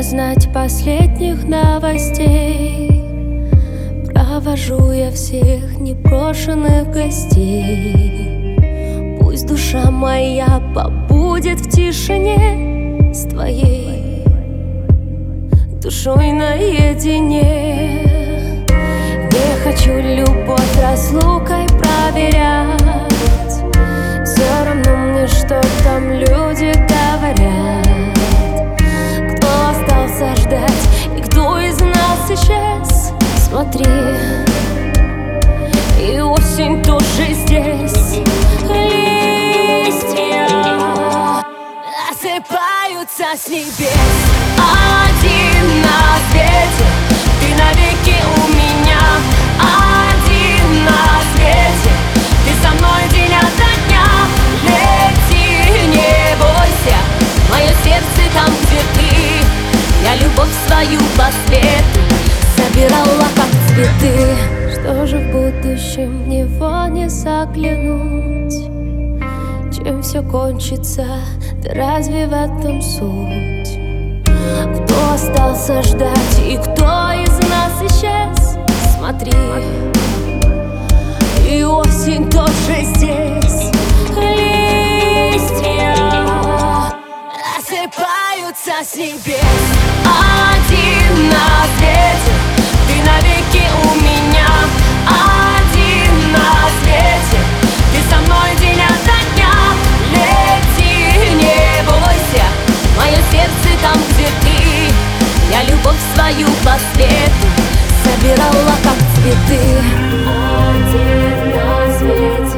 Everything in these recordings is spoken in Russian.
знать последних новостей. Провожу я всех непрошенных гостей. Пусть душа моя побудет в тишине с твоей душой наедине. Не хочу любовь разлукой проверять. Все равно мне, что там люди говорят. Кто остался ждать и кто из нас исчез? Смотри, и осень тоже здесь. Листья осыпаются с небес. Один на свете, ты навеки у меня. Один на свете, ты со мной день ото дня. Лети, не бойся, мое сердце там, где ты. Я любовь свою по свету собирала, как цветы. Что же в будущем в него не заглянуть? Чем все кончится, да разве в этом суть? Кто остался ждать и кто из нас исчез? Смотри, и осень тоже здесь. Листья осыпаются с небес. Один на свете, ты навеки у меня. Один на свете, ты со мной день ото дня. Лети, не бойся, мое сердце там, где ты. Я любовь свою по свету собирала, как цветы. Один на свете,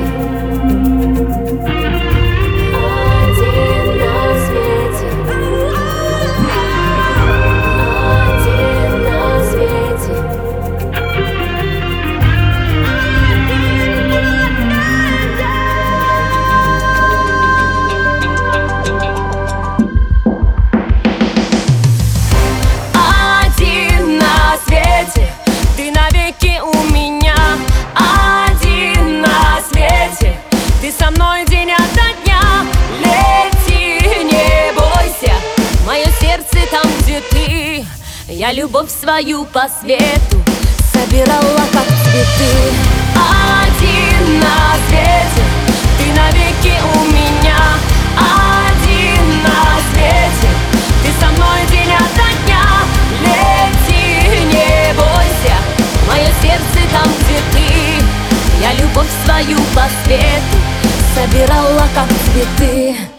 один на свете, один на свете. Один на свете, ты навеки у меня. Один на свете, ты со мной день ото дня. Лети, не бойся, мое сердце там, где ты. Я любовь свою по свету собирала, как цветы. Один на свете, ты навеки у меня. Один на свете, ты со мной день ото дня. Лети, не бойся, мое сердце там, где ты. Я любовь свою по свету собирала, как цветы.